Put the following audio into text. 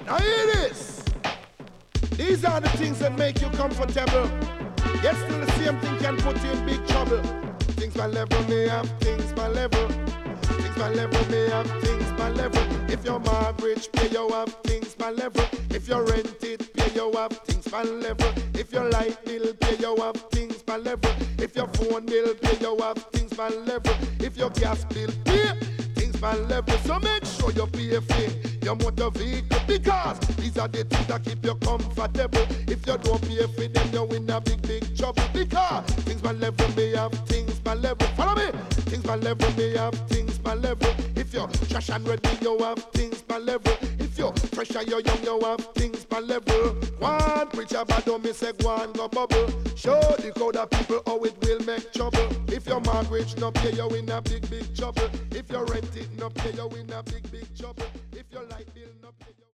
Now hear this. These are the things that make you comfortable. Yet still the same thing can put you in big trouble. Things my level may have, things my level. Things my level may have, things my level. If your mortgage pay, you have things my level. If your rent it pay, you have things my level. If your light bill pay, you have things my level. If your phone bill pay, you have things my level. If your gas bill pay, things my level. So make sure you pay for your motor vehicle, because these are the things that keep you comfortable. If you don't pay for them, you're in a big, big trouble. Because things my level may have things my level. Follow me. Things my level may have things my level. If you're trash and ready, you have things my level. If you're fresh and you're young, you have things my level. One preacher bad don't me say go and go bubble. Show the crowd of people how it will make trouble. If your mortgage no pay, you in a big, big trouble. If your rent it no pay, you in a big, big trouble. If your light bill no pay,